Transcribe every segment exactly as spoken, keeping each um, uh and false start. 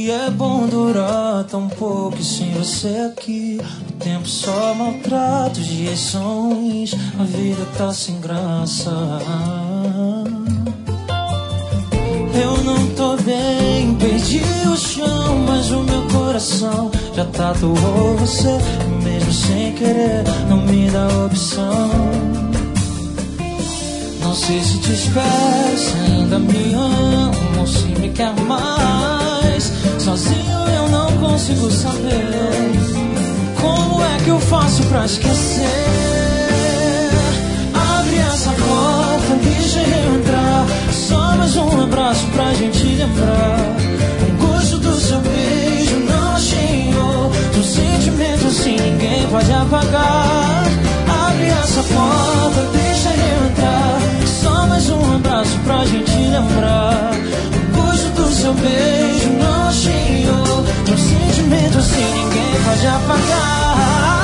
que é bom durar tão pouco e sem você aqui. O tempo só maltrata, os dias são ruins, a vida tá sem graça. Eu não tô bem, perdi o chão, mas o meu coração já tatuou você. E mesmo sem querer, não me dá opção. Não sei se te espero, se ainda me amo ou se me quer mais. Sozinho eu não consigo saber como é que eu faço pra esquecer. Abre essa porta, deixa eu entrar. Só mais um abraço pra gente lembrar. O gosto do seu beijo não achei outro sentimento assim, ninguém pode apagar. Abre essa porta, deixa eu entrar. Só mais um abraço pra gente lembrar. O gosto do seu beijo não achei outro sentimento assim, ninguém pode apagar.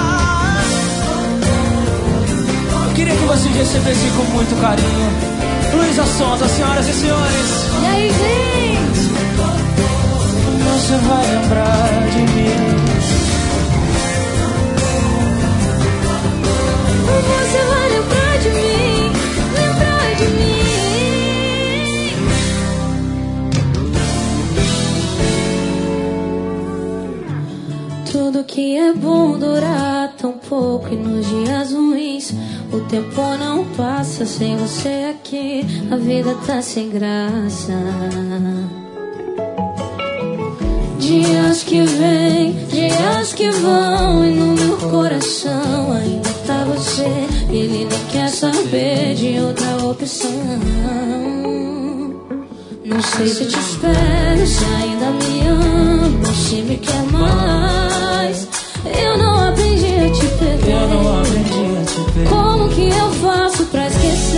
Eu queria que vocês recebessem com muito carinho Luísa Sonza, senhoras e senhores. E aí, gente? Você vai lembrar de mim. Você vai lembrar de mim, lembrar de mim. Tudo que é bom durar tão pouco e nos dias ruins o tempo não passa sem você aqui, a vida tá sem graça. Dias que vêm, dias que vão, e no meu coração ainda tá você. Ele não quer saber de outra opção. Não sei se te espero, se ainda me ama, se me quer mais. Eu não aprendi a te perder. Eu não aprendi a te perder. Como que eu faço pra esquecer?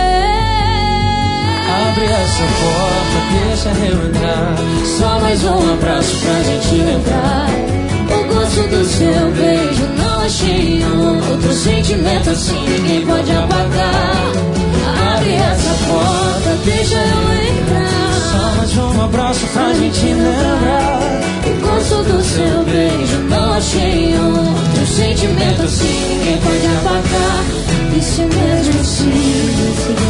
Abre essa porta, deixa eu entrar. Só mais um abraço pra gente lembrar. O gosto do seu beijo não achei outro sentimento assim, ninguém pode apagar. Abre essa porta, deixa eu entrar. Só mais um abraço pra gente lembrar. O gosto do seu beijo não achei outro sentimento assim, ninguém pode apagar. E se mesmo assim